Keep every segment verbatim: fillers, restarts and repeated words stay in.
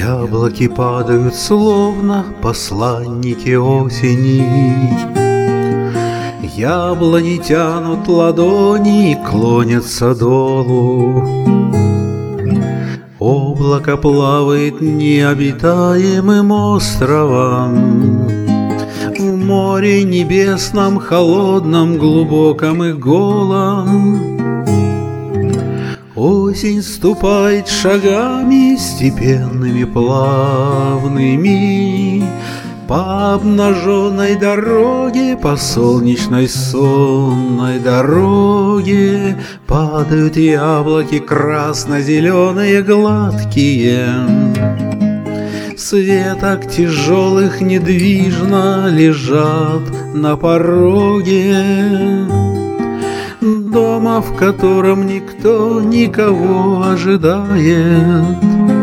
Яблоки падают, словно посланники осени. Яблони тянут ладони и клонятся долу. Облако плавает необитаемым островом в море небесном, холодном, глубоком и голом. Осень ступает шагами степенными, плавными по обнаженной дороге, по солнечной сонной дороге. Падают яблоки красно-зеленые, гладкие, с веток тяжелых недвижно лежат на пороге дома, в котором никто никого ожидает,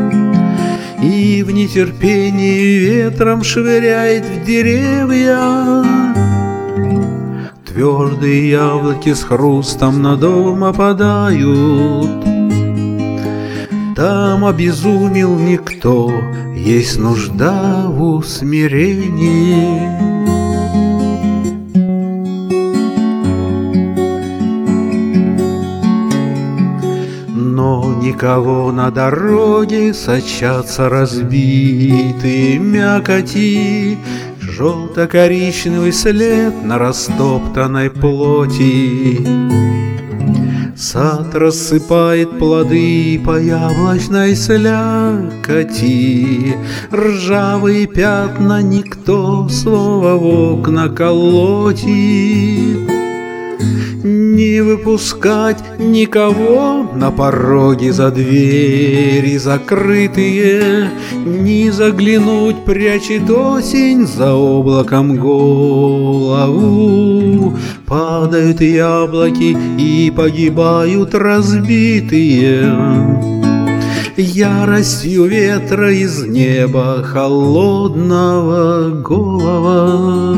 и в нетерпении ветром швыряет в деревья. Твердые яблоки с хрустом на дом опадают. Там обезумел никто, есть нужда в усмирении. Но никого на дороге, сочатся разбитые мякоти, желто-коричневый след на растоптанной плоти. Сад рассыпает плоды по яблочной слякоти, ржавые пятна никто снова в окна колотит. Не выпускать никого на пороге, за двери закрытые, не заглянуть прячет осень за облаком голову. Падают яблоки и погибают разбитые яростью ветра из неба холодного голова.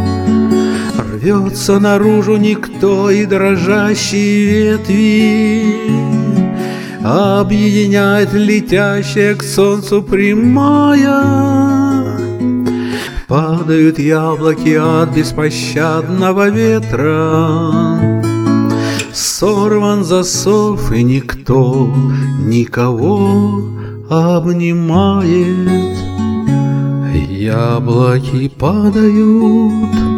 Рвется наружу никто, и дрожащие ветви объединяет летящая к солнцу прямая. Падают яблоки от беспощадного ветра, сорван засов, и никто никого обнимает. Яблоки падают